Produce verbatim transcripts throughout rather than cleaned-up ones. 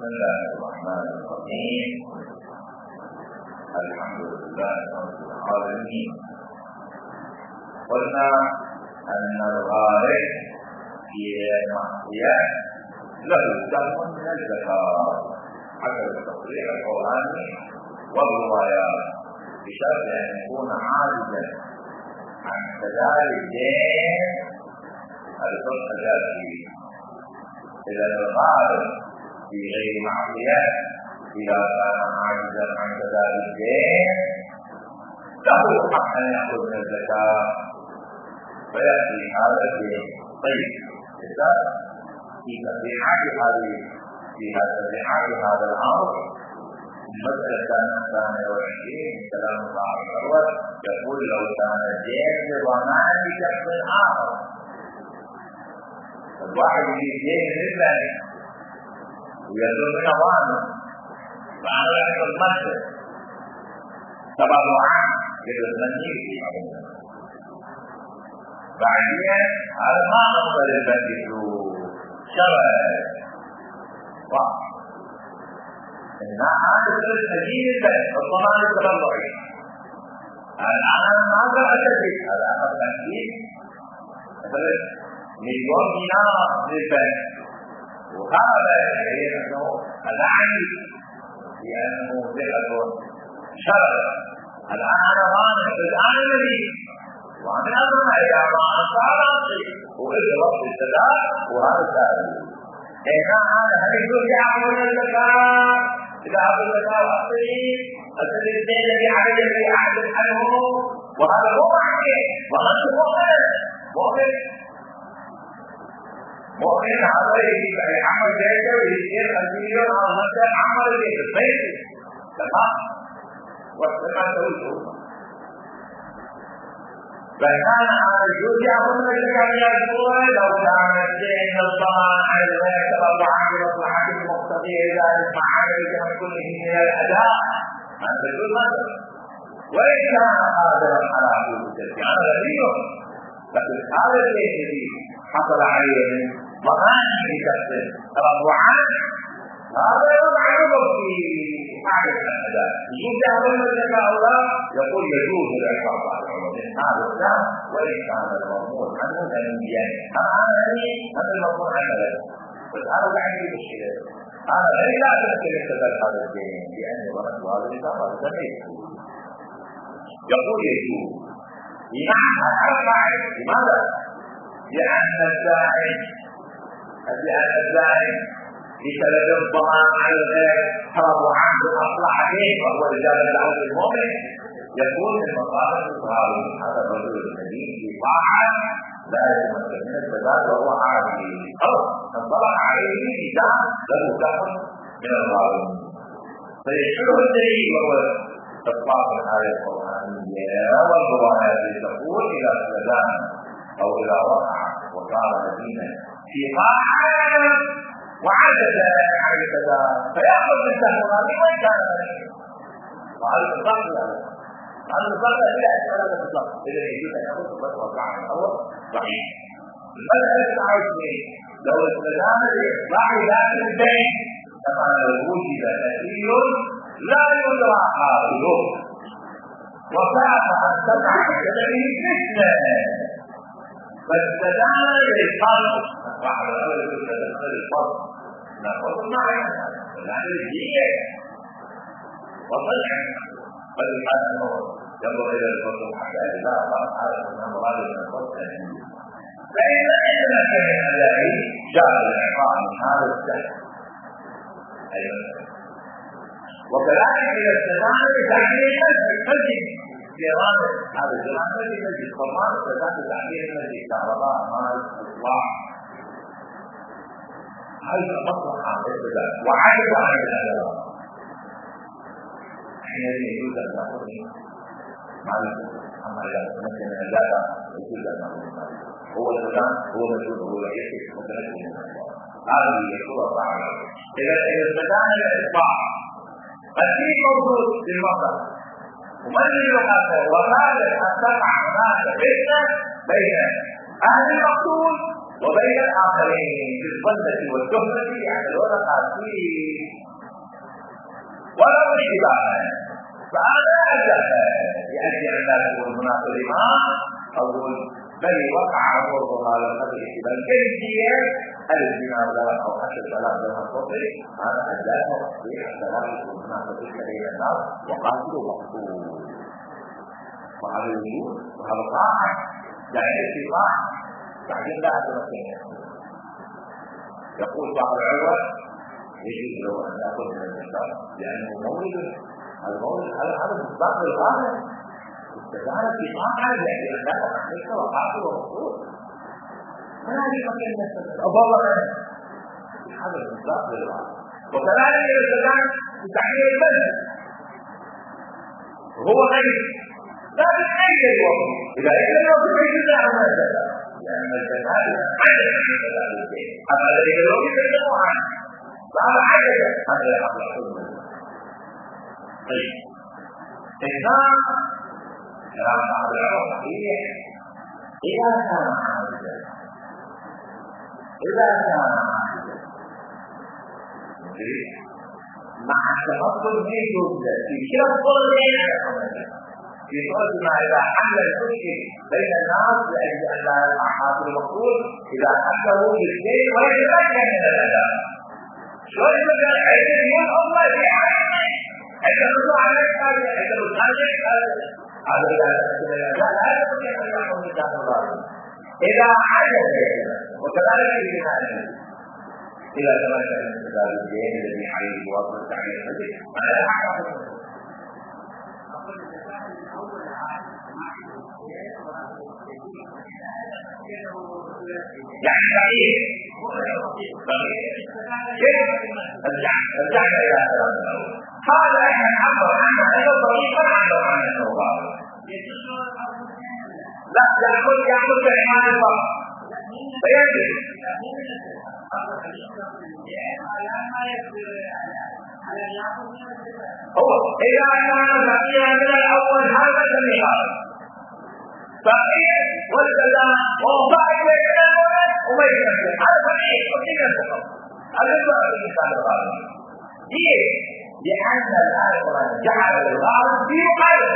بسم الله الرحمن الرحيم. الحمد لله رب العالمين. قلنا أن الغارق في المعصية له دم من الزكاة حسب التصريح القرآني والروايات، بشرط أن يكون عاجزا عن سداد الدين الفقه الجاهلي. إذا الغارق في غير معصية إذا كان عاجزا عن سداد الدين له حق أن يأخذ من الزكاة ويأتي هذا الدين. طيب، إذا في تصريحات هذه في تصريحات هذا الأمر مسألة ثانية وعشرين من كلام الله الأول يقول: لو كان الدين بضمان شخص آخر، الواحد يجيب دين للثاني ويزول من ضمانه فأنا لك المسجد تبرعا للمسجد بعدين هذا ما أفضل البنك شرع واحد إنها هذا السبيل البنك الضمان التبرعي. الآن ماذا أشتري؟ الآن التنكيل مثلا مليون دينار للبنك، وهذا يعني أنه العين لأنه ثقة شرع. الآن أنا مانع الآن الذي وأنا أمنع إلى ما أصاري وإذا وقت السداد وهذا السائل إذا هذا هل يجوز يعمل الزكاة؟ إذا عمل الزكاة وأصلي أصل الدين الذي عليه الذي أعلم عنه، وهذا هو معنى وأنت مؤمن مؤمن مؤمن هذا يجب أن يعمل ذلك ويصير أزيل على نفسه عمل ذلك البيت تمام وكما تقول. فكان هذا الجزء يأخذ من الزكاة يقول: لو كان الدين الضمان على الغير تبرعا بمصلحة المقتضي ذلك مع عدم كله من الأداء هذا الجزء مثلا. وإن كان قادرا على حدود الزكاة هذا غريب، لكن هذا الشيء الذي حصل عليه من ضمان لشخص تبرعا هذا يضعه في حاجة الأداء. يجوز يأخذ من الزكاة أو لا؟ يقول يجوز الإعطاء هذا الكلام، وإن كان المضمون عنه ثانيا. أنا أعني هذا المضمون عنه لا، بس أنا بعد المشكلة أنا لا أتذكر استدل هذا الدين لأنه ظننت هذا الكتاب هذا سميت. يقول يجوز بمعنى أربع. لماذا؟ لأن الداعي لأن الداعي بسبب الضمان على الغير فرض عنه أصلح به وهو رجال الدعوة المؤمن يكون من مصالح الصحابي. هذا الرجل الذي في طاعة لا يتمكن من السداد وهو عاجز أو انطلق عليه نزاع له دخل من الظالم، فيشبه الدليل وهو إطلاق الآية القرآنية والروايات التي تقول إلى السداد أو إلى وقع وقال الذين في طاعة وعجز عن السداد فيأخذ من سهولات وإن كان وهذا الضغط هذا الضغط لا يحتاج هذا الضغط إذا يجوز أن يأخذ الضغط وقع الأول صحيح. المسألة العشرين لو استدام لإصلاح ذات الدين طبعا لو وجد دليل لا يدرى قائله وكان أن تقع كذلك فتنة فاستدام للقلب بعد الأول يستدام للقلب نأخذ معنا لأن الدين وطلع فالحاكم ينظر إلى الفضل حتى إذا أصاب هذا من غالب من الفضل فإذا أدرك من ذلك جاء الإعطاء من هذا السهل أيضا. وكذلك إذا استدام لتعليم المسجد في إرادة هذا الجماعة الذي يجب الضمان استدام لتعليم المسجد كهرباء مال إصلاح هل مصلحة عن الاستدام وعجز عن الأداء حين يجوز أن نأخذ مال أما إذا تمكن من الداتا يجوز أن نأخذ هو السلام هو مجهود هو يحيث متنجم هذه الصورة الصعبة. إذا استدام الإصلاح قد في موجود في المصدر ومجرد هذا وهذا أن تقع هناك فتنة بين أهل المقتول وبين الآخرين بالظلة والتهمة يعملون قاسين ولو اشتباها. فأنا أجل يأتي الناس والمناط لما أقول بل وقع أمره على قدر اشتباه الكيفية الجناب لها أو حتى السلام لها الصبر. أنا أجل تصريح السلام والمناط بين الناس وقاتلوا مقتول. وهذا الوجود وهذا طاعة يعني اتفاق بعدين لا أتمكن. يقول بعض العلماء يجوز له أن يأخذ من الإسلام لأنه مولد المولد هذا هذا مصداق للغاية. استدعى في طاعة يعني لا تحقق وقاتل ومقتول. ما يمكن أن يستدعى أبوه هذا مصداق للغاية. وكذلك الاستدعاء في تحقيق المسجد وهو غير لا تتحيز الوقت. إذا إذا الوقت يجب أن يتحيز لأن الجهاد عدد من الجهاد أما الذي الوقت يجب عنه فهذا عدد هذا يحضر حكم. طيب إذا كلام بعض العلماء صحيح إذا كان عاجزا إذا كان عاجزا مع التفضل في جملة في شرط في صورة ما إذا حل المشكل بين الناس لأجل أن لا يقع حاصل المقصود إذا حله بالاثنين ويتمكن من الأداء. شلون مثلا عند اليوم الله في عينه عند الرجوع على الحاجة عند الخارج هذا لا يمكن لا لا يمكن أن يكون مثال الله إذا عجز وكذلك في هذا إذا تمكن من مثال الدين الذي عليه وصل التعليم المسجد فلا يحقق يعني صحيح كيف رجعنا إلى هذا احنا نعبر عنه أنه طريقا نعبر عنه الصواب. لا يأخذ يأخذ كلمات الفرق فيجب هو إذا كان بقيا من الأول هذا المثال بقيا والسلام وضعي بين الولد وبين الولد هذا بقيا وكيف ينتقل هذا يبقى في مثال الغالب. ليه؟ لأن الآخرة جعل الغالب في مقابل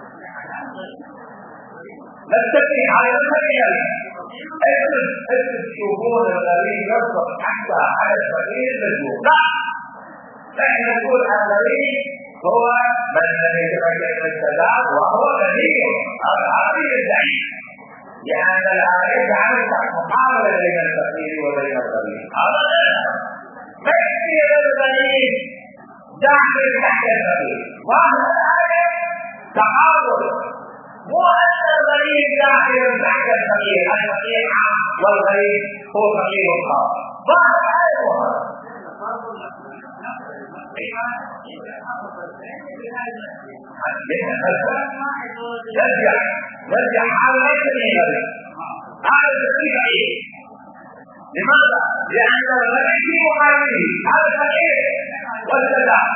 نتفق على المثال أجل تشوفون الغريب يصبح حتى على الفقير مجهول. لا لكن نقول الغريب هو من يتمكن من السلام وهو غني هذا عظيم الدعيم لأن الآية جعلت مقابلة بين الفقير وبين الغريب. هذا ما يكفي الغريب داخل تحت الفقير وهذا الآية تعارض مو أن الغريب داخل تحت الفقير الفقير عام والغريب هو فقير خاص. بعض الآية وهذا نرجع نرجع على الغريب هذا الفقير لماذا؟ لأن الغريب في مقابله هذا الفقير والسلام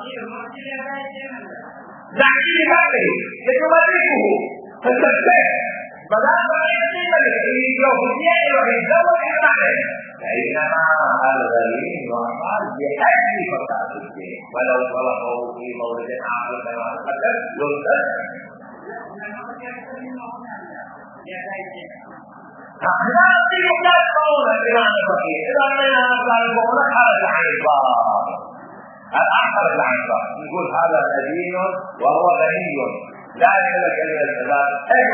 لكن هذه يتملكه فتبتك بدأ بأيدي ملكه يوهدية ويزوج إحماله فإنما الغريب يعمل بأجل فتاته ولو طلقه في مورد آخر كما تقدم يلزم لا يمكن قول الإمام الفقيه إذا كان القول خرج عن الباب الآخر العنبر يقول هذا مدين وهو غني لا يملك إلا السلام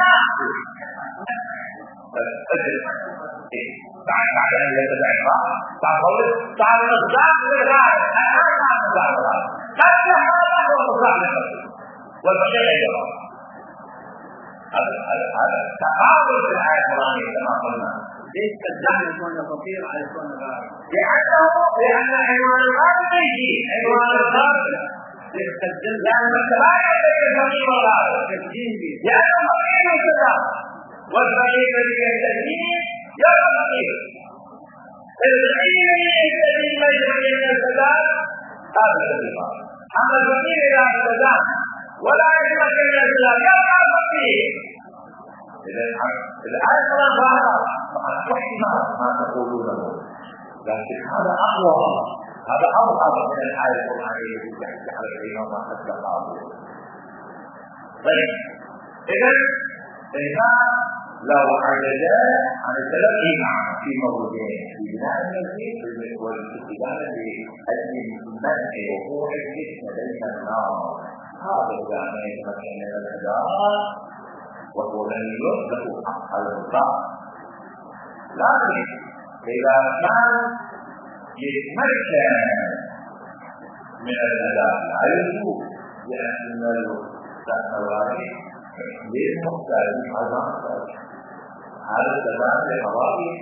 بعد بعد أن يتبع الباب فقول صار مصداق للغاية الآن صار مصداق للغاية حتى هذا هو مصداق للفقيه والفقيه أيضا هذا هذا هذا تقابل في الآية القرآنية كما قلنا. ليش تدعي كون الفقير على كون الغني؟ لأنه لأن عنوان الغالب يجي عنوان الغالب يستبدل لأن التباين بين الفقير والغالب تسجيل لأن الفقير يستدام والفقير الذي يستدين يرى الفقير الفقير الذي يستدين ليس من يستدام هذا الذي قال أما الفقير إذا استدام ولا يتمكن من الاستدام يرى الفقير. إذا الآية كلام ظاهرة طبعا احتمال ما تقولونه، لكن هذا اقوى، هذا اضعف من الآية القرآنية التي تحكي على الإمام أحمد القاضي. طيب إذا الإنسان لو عجز عن التلقي في موضوعين، في بناء المسجد والاستدامة لأجل منع وقوع الفتنة بين الناس، هذا كان يتمكن من الأداء وهو لن يطلق حق المطلق. لكن إذا كان يتمكن من الأداء لا يجوز، لأن الثواني للمحتاج عظام هذا الزمان لحوالي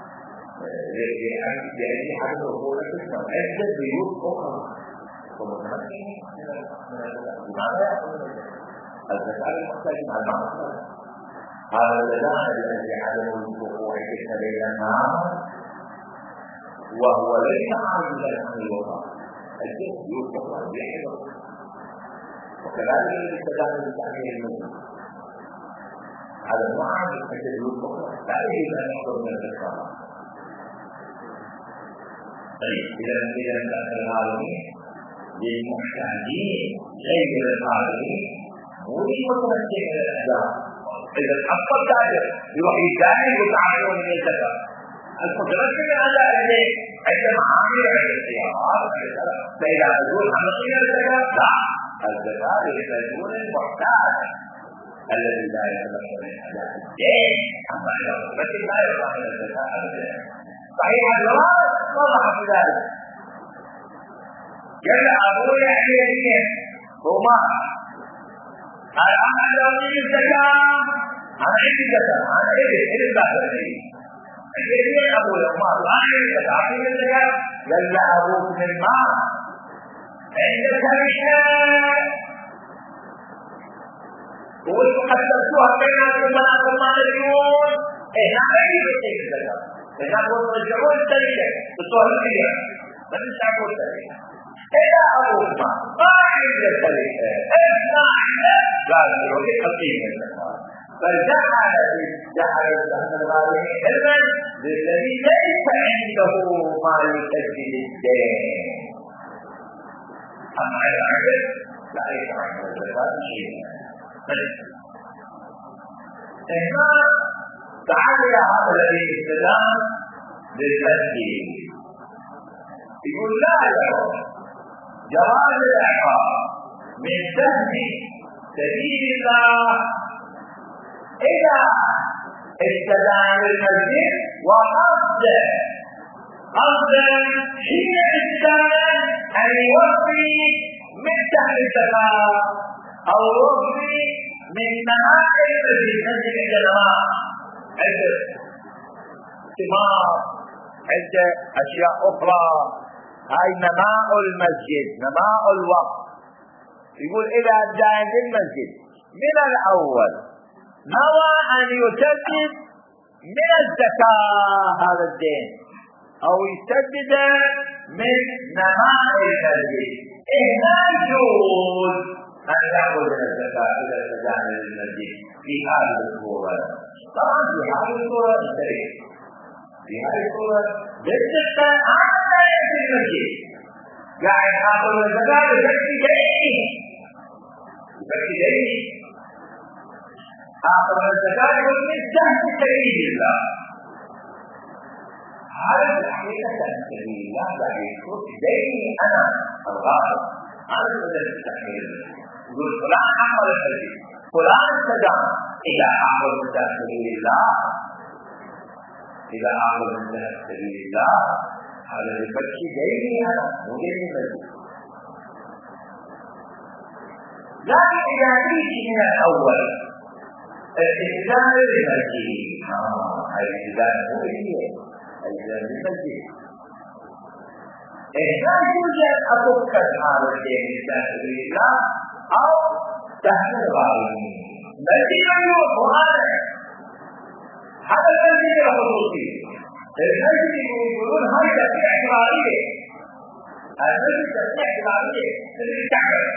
لأي حدث وقوع الفتنة عدة بيوت أخرى ومتمكن من الأداء. لماذا يقول الزكاة المحتاج مع المعصية؟ هذا الزمان الذي عدم وقوع الفتنة بين الناس وهو ليس عاجزا عن الوفاء، الجسد يوفق بحفظ، وكذلك الاستدامة لتأمين المسلم هذا النوع من الجسد يوفق لا يجب أن يحضر من الزكاة. طيب إذا إذا كان العالمين للمحتاجين غير العالمين مو متمكن من الأداء. إذا الأفضل تاجر يروح يتاجر ويتعامل من الزكاة. المتمكن من الأداء إليه عندما عامل عند السيارات فإذا أدور عن غير الزكاة لا، الزكاة يحتاجون المحتاج الذي لا يتمكن من أداء الدين. أما إذا المتمكن لا يرضى من الزكاة أبدا. صحيح الجواب وضح في ذلك. يلا أقول يعني يمين وما أنا لو من الزكاة أنا عندي زكاة أنا إيه إيه البحث يمين أقول ما لا عندي زكاة عندي زكاة يلا أقول من ما عندك هالشيء وقلت قدرتوها بينكم وبينكم ما تدرون إيه أنا عندي زكاة إذا كنت رجعون التاريخ بصورة كبيرة ما تنسعون التاريخ إذا أقول ما ما عند التاريخ إذا قال يروح يقضيه الزكاة فجعل جعل الزهد الغالي علما للذي ليس عنده ما يسدد الدين. أما العدل لا يفعل الزكاة شيئا. إما تعال يا هذا الذي استدام للمسجد يقول لا يرى جواز الإعطاء من سهم سبيل الله إذا استدام للمسجد وقصد قصد حين استدام أن يوفي من سهم الزكاة أو يوفي من نهاية المسجد الجماعة عند ثمار عند أشياء أخرى. هاي نماء المسجد نماء الوقت. يقول إذا جاء المسجد من الأول نوى أن يسدد من الزكاة هذا الدين أو يسدد من نماء المسجد لا يجوز أن يأخذ من الزكاة إذا استدان للمسجد في هذه الصورة. طبعا في هذه الصورة الشريف في هذه الصورة بالنسبة على المسجد قاعد يأخذ من الزكاة بشكل جيد بشكل جيد آخر من الزكاة من سهم سبيل الله. هذا الحقيقة سبيل الله لا يكون ديني أنا الغالب أنا بدل التحميل يقول فلان أعمل الحديث فلان استدام إذا أعمل من سبيل الله إذا أعمل من سبيل الله هذا يفتش ديني أنا مو ديني بدل. لكن إذا نيجي من الأول الإسلام للمسجد الإسلام هو إيه الإسلام للمسجد لا يوجد أفكر هذا الشيء الإسلام لله أو سهل الغالين مسجد يوم وهذا هذا المسجد الخصوصي المسجد يقولون هاي تسمية اعتبارية المسجد تسمية اعتبارية للتعبير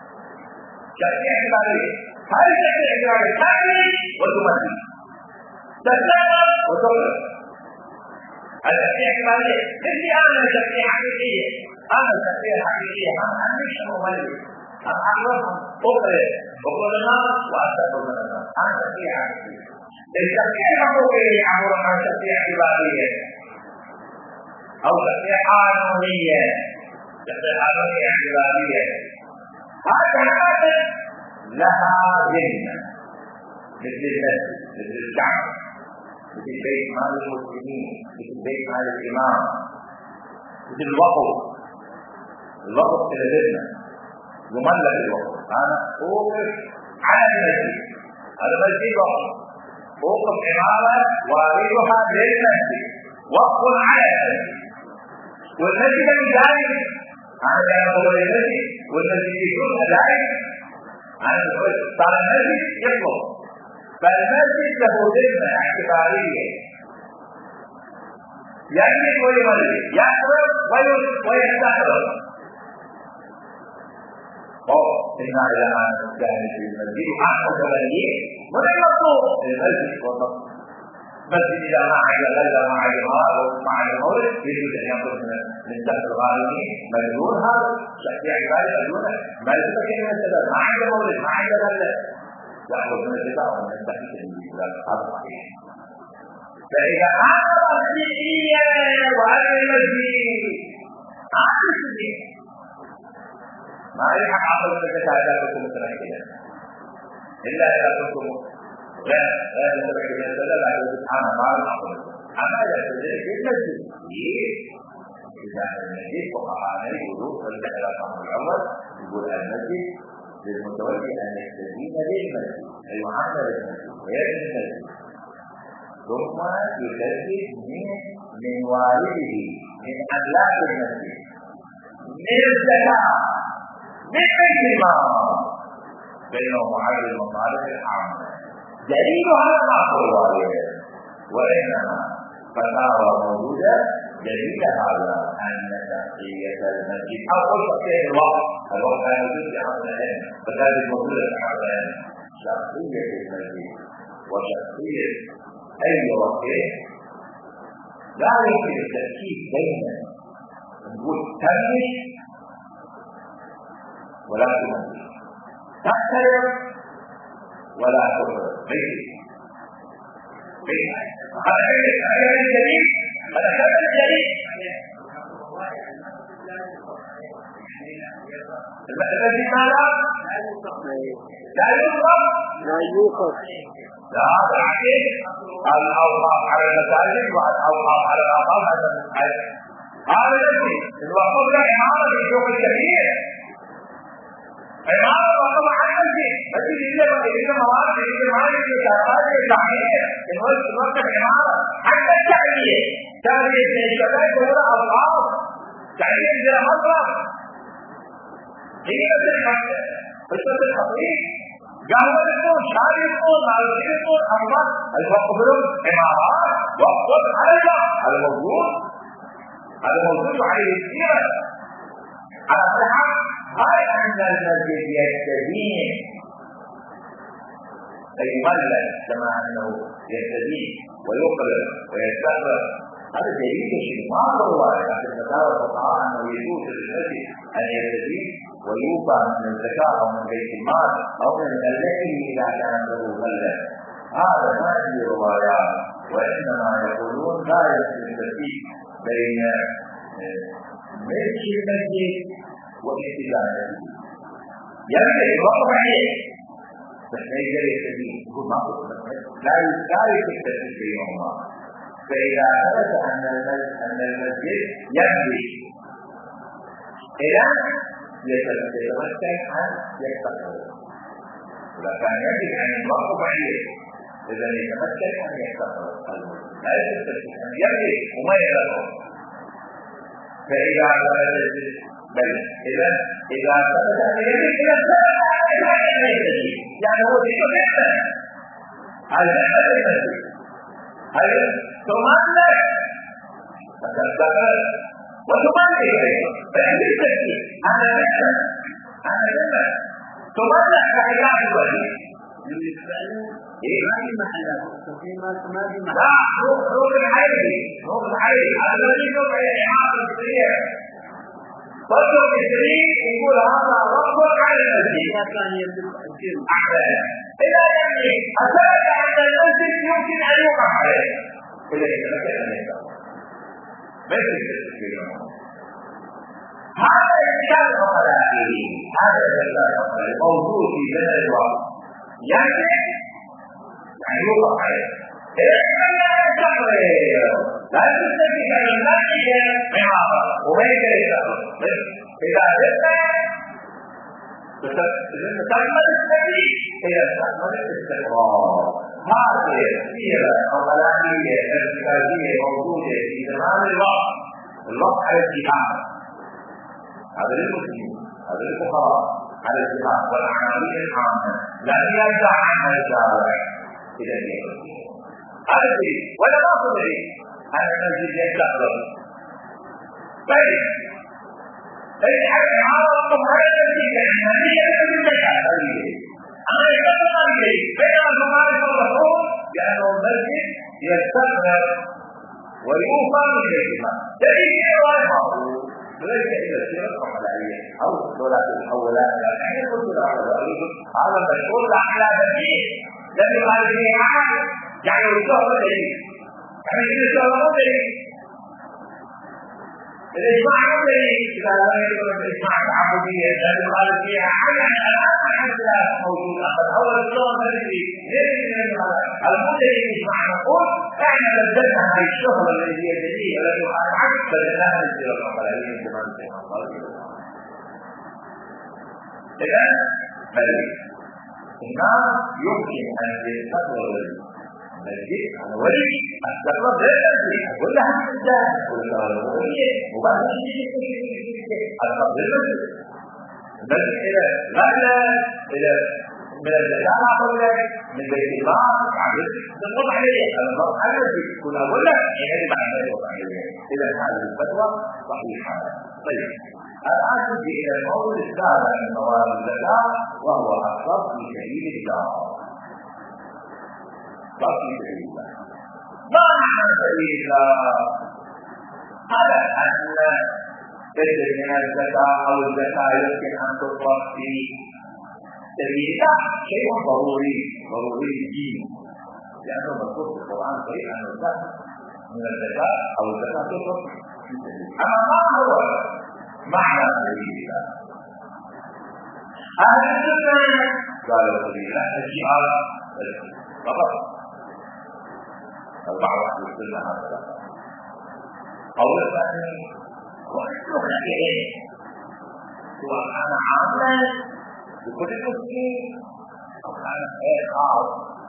تسمية اعتبارية هاي تسمية اعتبارية تعني وتمثل تتسرب وتغلق. التسبيح كمان انت انا تسبيح حقيقيه، انا تسبيح حقيقيه، انا مش مميز، انا اعرفهم اقرا وقول الناس واستغفر من الناس، انا تسبيح حقيقيه. التسبيح حقيقي عباره عن تسبيح عباديه او تسبيح قانونيه، تسبيح قانونيه عباديه. هذا هذا لها ذمه مثل المسجد، مثل الكعبه، مثل بيت مال المسلمين، مثل بيت مال الإمام، مثل الوقف. الوقف كذبنا يملك الوقف. أنا أوقف على المسجد، هذا مسجد وقف، أوقف إمامة وأريدها للمسجد، وقف على المسجد. والمسجد الجائز أنا كان أقول المسجد، والمسجد يكون جائز أنا أقول صار المسجد يطلب. فالمسجد له ذمة اعتبارية، يملك ويملك، يحرم ويستحرم. أو إنا إلى أن نجاهد في المسجد أحسن تمليه من المطلوب المسجد والمطلوب. مسجد إذا ما عاد غير ما عاد مال وما عاد مولد يجوز أن يأخذ من تحت الغالبين مجنون. هذا شخصية عبادة مجنونة ما يسمى كلمة سبب، ما عاد مولد ما عاد غير يأخذ من الجزاء ومن تحت الجزاء. هذا صحيح. فإذا أمر مسيحية وأمر مسيحي أمر مسيحي ما يلحق عقل من الجزاء كنتم متنكرين إلا إذا كنتم غير غير متنكرين فلا سبحانه ما العقل. أما إذا كذلك المسيحي إذا المسيح فقهاء يقولون فالكلام الأول يقول المسيح للمتولي أن يستدين للمسجد ويعمل المسجد ويبني المسجد ثم يجدد من من والده من أملاك المسجد من الزكاة من بيت المال بينه وبين المصالح العامة. دليل هذا ما هو الوالد، وإنما فتاوى موجودة دليل هذا أن شخصية المسجد أول شخصية الوقت الوقت لا يوجد في عملين فذلك موجودة في عملين شخصية المسجد وشخصية أي وقت لا يمكن التركيب بين نقول تمش ولا تمش، تحترم ولا تحترم. بيت بيت هذا الجديد هذا كلام جديد. المسجد ماذا؟ لا يوقف لا يوقف لا يعني الأوقاف على المساجد والأوقاف على الأوقاف على المساجد. هذا الذي الوقف له إمارة في الشوق الكبير، إمارة وقف على المسجد لكن إلا إلا موارد إلا موارد الكهرباء التعمير الوقت الوقت إمارة حتى التعمير تعمير من الشباب ولا أوقاف تعمير زي مصرف هي بس الخطيب قهوة يكون شاي يكون معلومات يكون أمر الوقف له إمارات وقف على هذا موجود هذا موجود عليه كثير. على الحال هاي عند المسجد يستدين فيملك كما أنه يستدين ويقرر ويستقرر. هذا دليل شيء ما هو لكن فتاوى الفقهاء أنه يجوز للمسجد أن يستدين ويوقع من الزكاة أو من بيت المال أو من التي إذا كانت له ملك. هذا ما في روايات، وإنما يقولون لا يمكن التفريق بين ملك المسجد واستدانته. يمكن الوقف عليه بس لا يقدر يستدين يقول ما هو لا لا يمكن التفريق بينهما. فإذا ثبت أن أن المسجد يملك إلى يتمكن أن يستقر، إذا كان يجب أن يوقف عليه إذا يتمكن أن يستقر لا يستطيع أن يملك وما يقدر. فإذا بل إذا إذا ثبت أن يملك إلى يعني هو يقول هذا المسجد هل تملك فتستقر وتملك فإن التسليم أنا مثلا أنا مثلا تملك كعباد الولي ما في محلات في ما ما في محل. لا هو هو الحي هو الحي هذا الذي يوقع إعادة السريع فضل السريع يقول هذا رب على المسجد إذا كان يملك الجن إذا يعني أثبت أن المسجد يمكن أن يوقع عليه إذا يتمكن أن يتوقع ما يمكن هذا الإنسان الخلائي هذا الإنسان الخلائي موجود في جنة الوقت يعني يعني يوقع عليه لا تستطيع أن تنتهي معها وبين الإسلام إذا أردت تستكمل السبيل هي تستكمل الاستقرار هذه السيرة الخلائية الارتكازية موجودة في زمان الوقت الوقت على الاتحاد هذا للمسلمين هذا للفقراء على الاتحاد والعناوين العامة لا ينزع عنها الشارع إلى اليوم هذا الشيء ولا ما صدري هذا المسجد يستقبل طيب الحين هذا الطبيعي الذي يعني هذه المسجد أنا يقول لي بينما المعارف الرسول لأنه المسجد يستقبل ويوفى من الإجماع دليل غير معروف ليس إلا السيرة الخلائية أو دولة الحولات يعني قلت له هذا مشهور على بديل لم يقال به عام يعني يصور دليل يعني يصور دليل الإجماع دليل إذا لا يكون الإجماع تعبديا لم يقال فيها عام يعني الآن الحمد لله موجود أخذ أول الصور الذي ليس من المدلل الإجماع نقول احنا بدلنا هذه الشغل الذي هي دليل الذي يقال عنه بدلناها للسيرة الخلائية من زمان إذا بل هنا يمكن أن يستقبل المسجد على وجه استقبل غير المسجد أقول لها الإنسان أقول لها الوضعية وبعد استقبل المسجد المسجد إلى غدا إلى من الزكاة أقول لك من بيت المال عبد تنقض عليه أنا ضغط على المسجد كل أقول لك يجب أن يوضع عليه إذا هذه الفتوى صحيحة طيب الآن نجي إلى الموضوع السابع من موارد الزكاة وهو الصرف في سبيل الله. صرف في سبيل الله. ما معنى سبيل الله؟ هذا أن تجد من الزكاة أو الزكاة يمكن أن تصرف في سبيل الله شيء ضروري ضروري الدين لأنه مذكور في القرآن صحيح أن الزكاة من الزكاة أو الزكاة تصرف في سبيل الله. أما ما هو معنى سبيل الله؟ أهل السنة قالوا سبيل الله الجهاد فقط. البعض أهل السنة هذا قول الثاني وأسلك إليه سواء كان عاملا بكل المسلمين أو كان غير خاص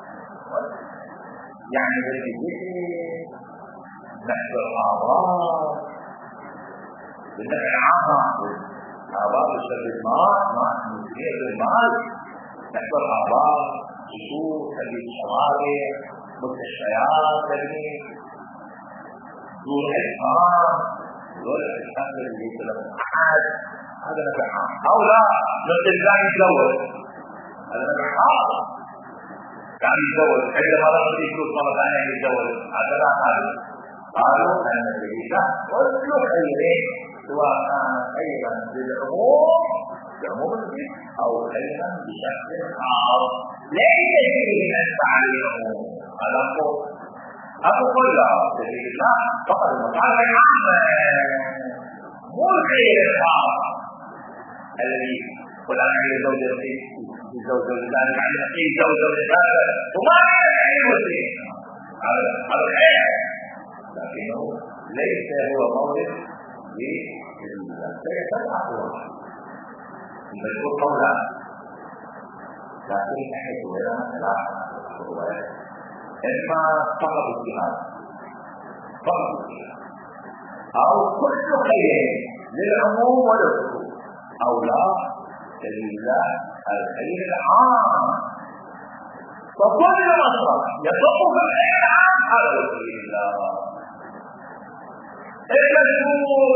يعني بالذكر نحو الأعراض بالنفع عامة أعراض الشرب المال مع مسير المال نحو الأعراض خصوص تبيت الشوارع مستشفيات تبنيك دور الإسلام دور الإسلام الذي يسلم أحد هذا نفع عام أو لا مثل لا يتزوج هذا نفع عام كان يتزوج عندما رأى يشوف مرة ثانية يتزوج هذا لا هذا قالوا أن الجيزة كل خير سواء كان خيرا للعموم بعموم الجيش أو خيرا بشكل خاص ليس فيه منفعة للعموم هذا قول أبو كلها سبيل الله فقط المطالب العامة مو الخير الخاص الذي فلان عند زوجته زوج ذلك عند أخيه زوج ذلك وما يعلم هذا هذا الخير لكنه ليس هو مورد للسيئة الأقوى المشهور قولا لكن حيث ولا لا إما فقط الجهاد فقط الجهاد أو كل خير للعموم والعموم أو لا سبيل الله الخير العام وكل مصرف يطلق في الخير العام هذا سبيل الله المشهور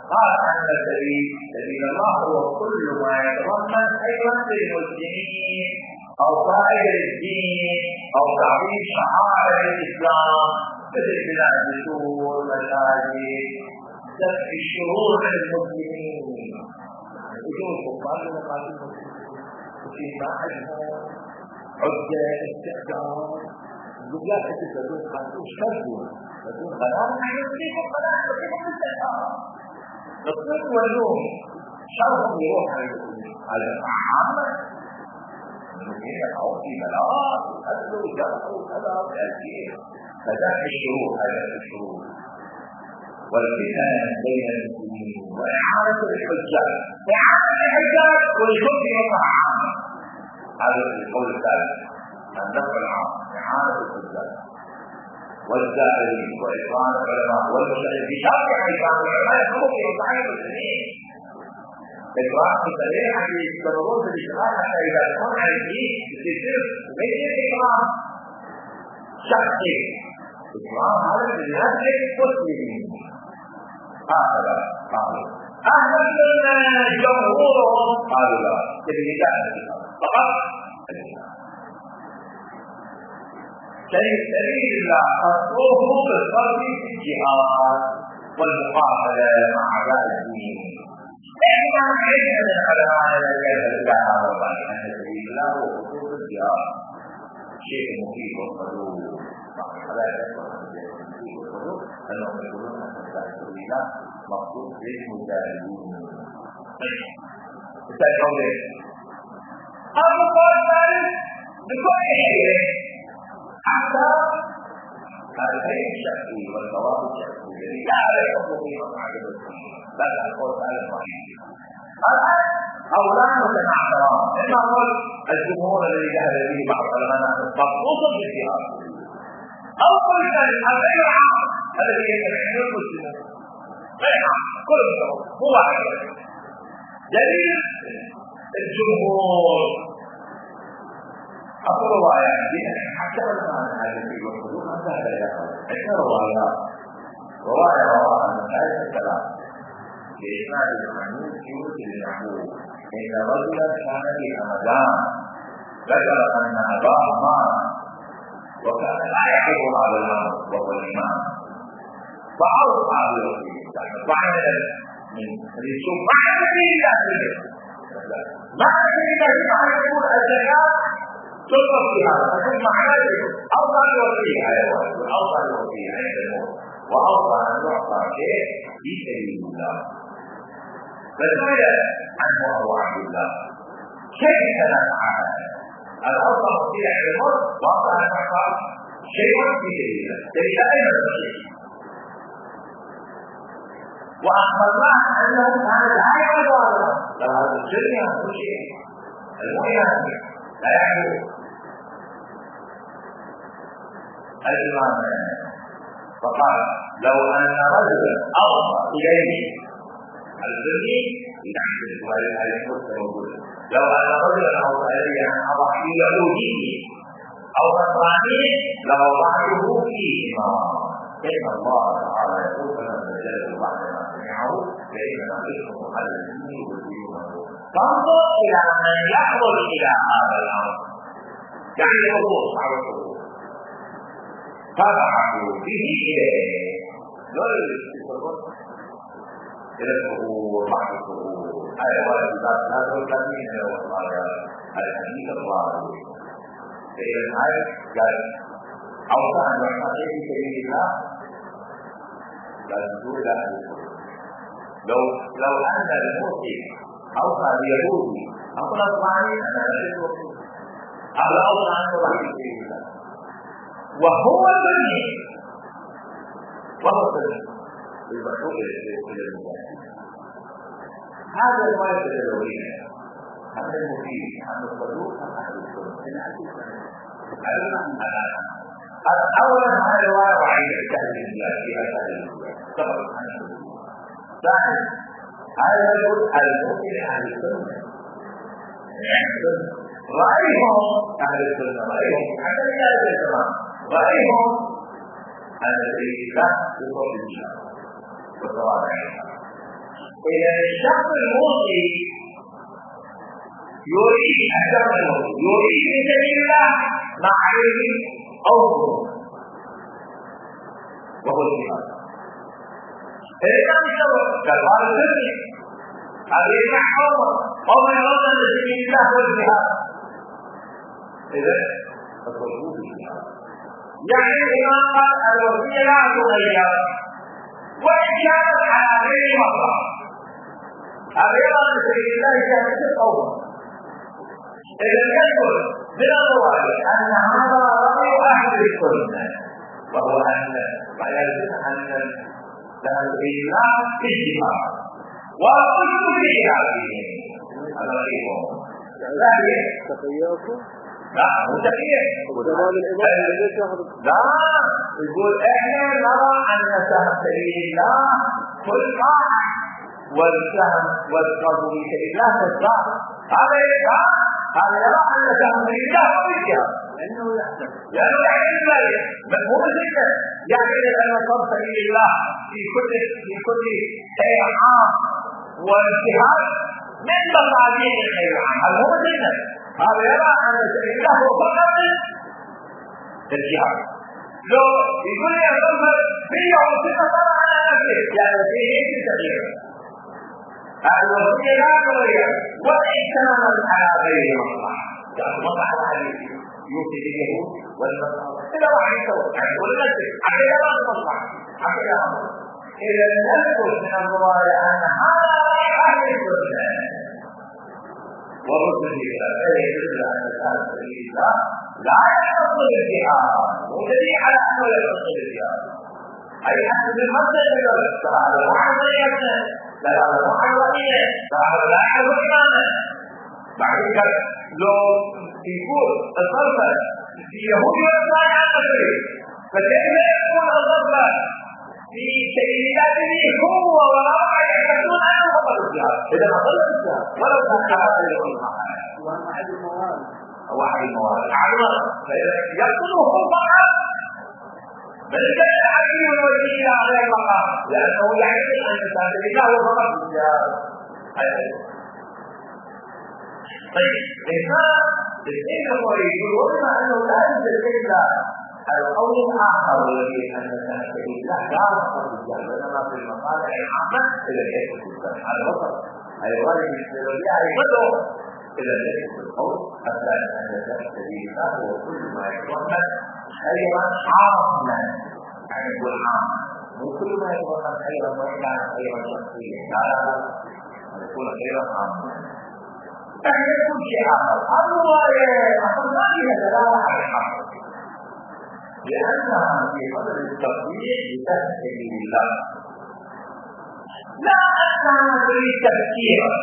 قال أن سبيل سبيل الله هو كل ما يتضمن أيضا للمسلمين أو سائر الدين أو تعظيم شعائر الإسلام مثل بناء الدستور، مساجد، دفع الشرور عن المسلمين. وجود كفار من مقاتل المسلمين وفي معهم عدة استخدام لا تتبدون خاصوش كذبوا بدون غلام عن يصيب الغلام يصيب الاستخدام الطب والنوم شرط يروح على العامة المسلمين يقعون في بلاء وأدلوا وجرحوا وكذا وتأثير فدفع الشرور هذا الشرور والفتنة بين المسلمين وإعانة الحجاج إعانة الحجاج والجهد والطعام. هذا القول الثالث الدفع العام إعانة الحجاج والزائرين وإكرام العلماء والمشاهدين بشرط إكرام العلماء يكونوا في مصلحة المسلمين. إكرام السريع حتى يستمرون في الاشتغال حتى إذا كان عليه يصير ليس إكرام شخصي، إكرام هذا للناس المسلمين. هذا قالوا أهل السنة جمهورهم قالوا لا بالنجاح فقط سبيل الله خصوه بالفرد في الجهاد والمقاتلة مع أعداء الدين. إحنا عندنا من العلماء الذين يدعون الله أن سبيل الله هو خصوص الجهاد شيء مفيد والقلوب لا يكون مفيد والقلوب أنهم يقولون أن سبيل الله مخصوص للمجاهدين. تتكلم ليه؟ أبو بكر بكل شيء حتى العلم الشخصي والثواب الشخصي الذي لا يحب فيه مصلحة المسلمين بل القول على الصحيح. الآن أولاد متناعران إما نقول الجمهور الذي جهل به بعض العلماء مخصوص بالجهاد أو قلنا الغير عام الذي يتبعه المسلمون غير عام كل مسلم هو واحد. دليل الجمهور أقول روايات حتى الآن هذا في الوصول ما سهل يقول عندنا روايات رواية رواية من ذلك الكلام لإسماعيل المعنون في وجه اليعقوب إن رجلا كان في رمضان ذكر أن أباه مات وكان لا يحب على الأمر وهو الإمام فأوصى بالوصية فعمل من رسوم ما يدري إلا ما يدري إلا أن يكون الزكاة تطلب فيها فكل معناه أوصى بالوصية على الوصية أوصى بالوصية عند الموت وأوصى أن يعطى شيء في سبيل الله. فسئل عنه أبو عبد الله كيف نفعل؟ الأوصى وصية عند الموت وأوصى أن يعطى شيء في سبيل الله. ليس أين الشيء وأخبرناه أنه كان لا يعرف هذا لو هذا الشيء يعرف شيء المهم لا يعرف. الإمام فقال لو أن رجلا أوصى إليه الذي يعرف السؤال على الموجود لو أن رجلا أوصى إليه أن أضحي يهودي أو نصراني لوضعته فيهما فإن الله تعالى يقول فمن بدله بعد ما سمعه فإنما إثمه على الذين يبدلونه. فانظر إلى من يحضر إلى هذا الأمر يعني الحضور على الحضور فبعثوا به إليه لا يستطيعون إلى الحضور بعد الحضور. هذا هو الكتاب لا تلقى من الحديث الظاهر. فإذا هذا قال أوصى أن يعطى في سبيل الله لا تقول لا لو لو أن المسلم أوصى بيهودي أو نصراني أنا لا أقول أو أوصى أن يعطى في سبيل الله وهو الذي وهو الذي المسؤول إلى المجاهدين. هذا ما يتجاوزين هذا المفيد عن الصدوق عن أهل السنة. أولا هذا الواقع عند الجهل بالله في هذا الوقت طبعا ثانيا هذا يقول المؤمن أهل السنة رأيهم أهل السنة رأيهم حتى لا يتجمع رأيهم أن الإسلام يصل الجهل والصلاة عليها إذا الشخص الموصي يريد الشخص الموصي يريد في سبيل الله ما عليه أوفر وهو الجهاد. إذا كان الشخص كالغار السري هذه محفظة أو ما يرد في سبيل الله هو الجهاد، إذا فالوجود الجهاد. يعني الإمام قال الوصية لا تغير وإن كانت على غير مصلحة. أبيضا في سبيل الله كانت القوة. إذا يدخل من الظواهر أن هذا رأي أهل السنة، وهو أن فيلزم أن لا سبيل الله اجتهاد وكل اجتهاده هذا غير ذلك تخيلكم لا مو تخيل وزمان الإمام ليش ياخذ لا يقول احنا نرى ان سبيل الله كل واحد والسهم والقبول في سبيل الله تسبح. هذا يقول هذا يرى ان سبيل الله هو الجهاد لأنه يحسب لانه يعلم ذلك مفهوم الفكره، يعلم ان صرف سبيل الله في كل في كل شيء عام والجهاد من مصالح الخير العام. هذا هو الفكره. هذا يرى أن سبيل الله هو فقط الجهاد. لو يقول لي أصلا في يوم سنة على نفسه يعني في هيك تغيير الوصية لا تغير وإن كانت على غير مصلحة. يعني مصلحة الحديث يوصي باليهود والنصارى إذا واحد يسوي يعني يقول نفسه حتى لا مصلحة حتى لا مصلحة. إذا نذكر من الرواية أن هذا غير أهل السنة ورسل الله لا يدل على أن سبيل الله لا يحصل الجهاد ودليل على أنه لا يحصل الجهاد أي حسب المبدأ الذي تعالى وعلى ذلك لا على محرمية تعالى لا على إمامه. بعد ذلك لو يقول الصرف في يهود والنصارى عن مسيح فكيف يكون الصرف في سيداته هو وراء يحدثون عنه خبر الجهاد؟ إذا خبر الجهاد ولو كان على واحد الموارد واحد الموارد عرض يقتله فقط بل كان الحكيم الوزير على المقام لأنه يعلم أن سبيل الله هو فقط الجهاد. طيب الإمام الإمام يقول بما أنه لا يوجد إلا القول الآخر الذي أن سبيل الله لا فقط الجهاد بينما في المصالح العامة إذا يكون الجهاد هذا وسط أي غالب الاستراتيجية أي بدو إذا يكون القول أبدا أن سبيل الله هو كل ما يتضمن خيرا عاما يعني يقول عام مو كل ما يتضمن خيرا وإلا خيرا شخصيا لا لا يكون خيرا عاما يعني يكون شيء آخر. الرواية أصلا ما فيها دلالة على الحق لأنها في قدر التطبيق بتسبيل الله لا أنها تريد تفكيرا.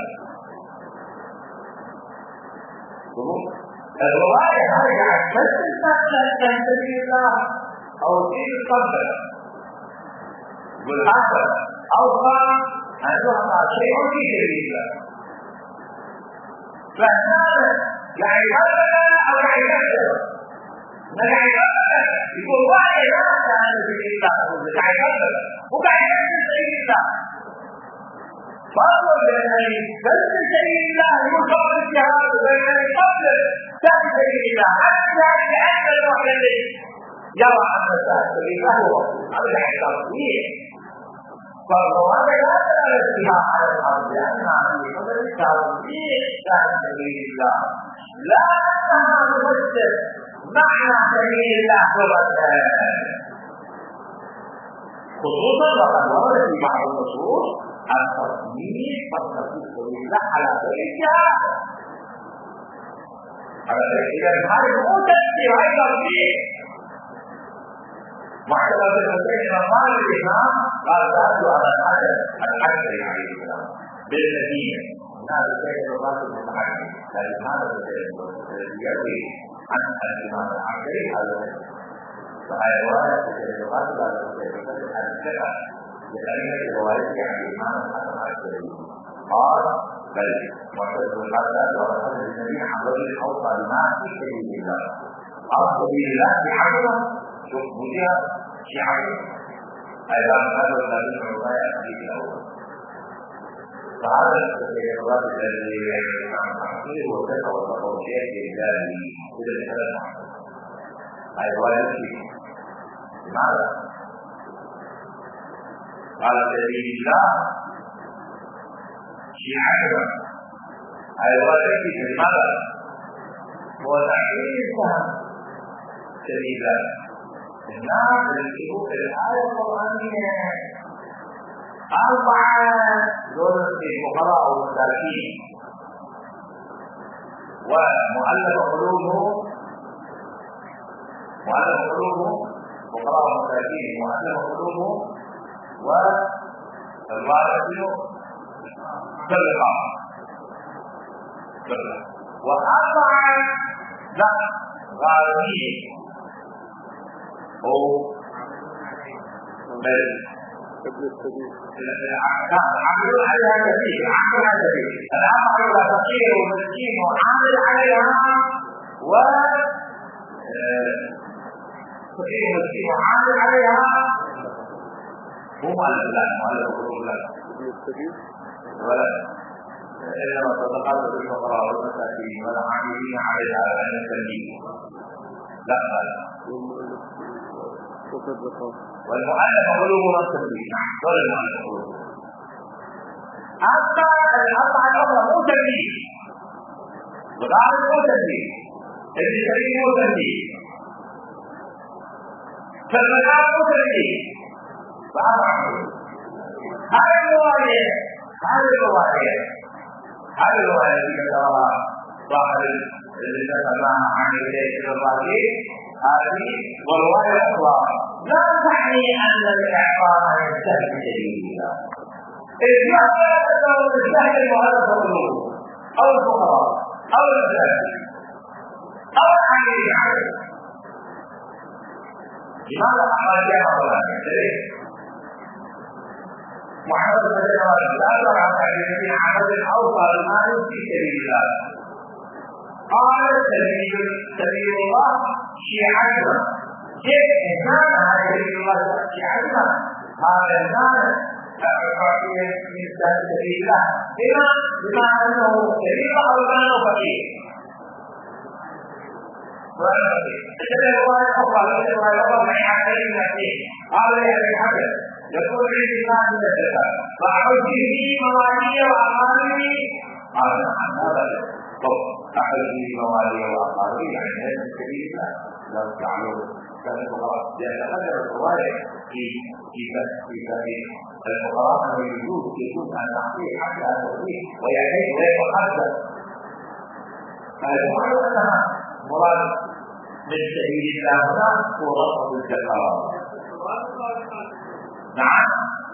الرواية هذه بس تسبيل سبيل الله أو في القدر والآخر أو قام أن يحصل شيء في سبيل الله فهذا يعني هذا أو يعني هذا ما يعني هذا يقول واحد هذا عن سبيل الله يعني هذا وقاعد يعمل سبيل الله فأقول يعني بس سبيل الله يوقف الجهاد بين قبل سبيل الله حتى لأن الواحد يرى أن سبيل الله هو هذا يعني تصوير. فالرواية لا تدل فيها على الأرض لأنها في قدر التوفيق كان سبيل الله لا أنها تفسر معنى سبيل الله خصوصا وقد ورد في بعض النصوص التصميم والتفسير سبيل الله على غير الجهاد. إذا هذا مو تفسير أيضا فيه وحتى تفسير مقال الإمام قال سألوا على الحجر الحجر عليه السلام بالمدينة هذا الشيء الراسل المتحدث لكن هذا الذي يروي عن الإمام العسكري هذا فهي رواية الراسل على الشيء عن الشيء لأن روايته عن الإمام الحسن العسكري قال بل معتز الحسن ورسول النبي حضر الحوض الماء في سبيل الله أو سبيل الله بحضره شوف بجهة شعبه أيضا هذا الذي الرواية الحديث الأول فهذا الإجابات الذي يعمل هو كذا وتقوشيات إجابي إذا الكلام أي واجب لماذا؟ قال سبيل الله شيعة أي واجب لماذا؟ هو تعليم الفهم سبيل الله الناس اللي في الآية القرآنية أربعة دول الفقراء والمساكين ومؤلف قلوبهم مؤلف قلوبهم فقراء والمساكين مؤلف قلوبهم والوارثين كالرقاب وأربعة لا غارمين أو بل ابن السبيل عامل عليها كثير عامل عليها كثير الأمر على فقير ومسكين وعامل عليها و فقير ومسكين وعامل عليها مو مؤلف لا مؤلف قلوب لا ابن السبيل ولا إنما صدقات للفقراء والمساكين والعاملين عليها عن التنبيه لا لا والمؤلف قلوبهم التنبيه نعم ولا المؤلف قلوبهم أما الأربعة الأخرى مو تنبيه وغالب مو تنبيه ابن سبيل مو تنبيه فالمجال مو تنبيه فأربعة هذه الرواية هذه الرواية هذه الرواية التي ذكرها صاحب الذي ذكرها عن إليه الرواية هذه والرواية الأخرى لا تعني أن الإعطاء ينتهي بدليل الله إذ يعطى أنه ينتهي المؤلف قلوبه أو الفقراء أو المساكين أو العاملين عليه لماذا أحمد يا أولاد محمد صلى الله عليه وسلم لا ترى الذي عمل أوصى المال في سبيل الله قال سبيل سبيل الله شيعتنا كيف إنسان على سبيل الله شيعتنا هذا المال من سبيل الله بما بما أنه سبيل أو كان فقير وكذا رواية أخرى رواية أخرى من حسين نفسه قال يا أبي حسن يقول عندي مال من الزكاة فأعود به موالي وأقاربي قال نعم هذا أحد به موالي وأقاربي يعني هذا سبيل الله لا تعلم كان الفقراء يتقدم الرواية في في في تاريخ الفقراء أنه يجوز يجوز أن تعطيه حتى التوفيق ويحيي ويتقدم فالمعنى أنها مراد من سبيل الله هنا هو رفض الزكاة نعم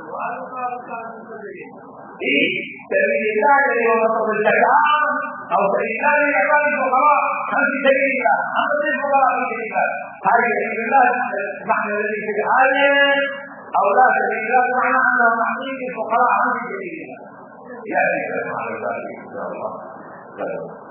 إيه سبيل الله الذي هو رفض الزكاة أو سبيل الله لإعطاء الفقراء هل في سبيل الله أم في الفقراء في سبيل الله هذه سبيل الله معنى الذي في الآية أو لا سبيل الله معنى أنه تحقيق الفقراء عن سبيل الله يأتي المعنى ذلك إن شاء الله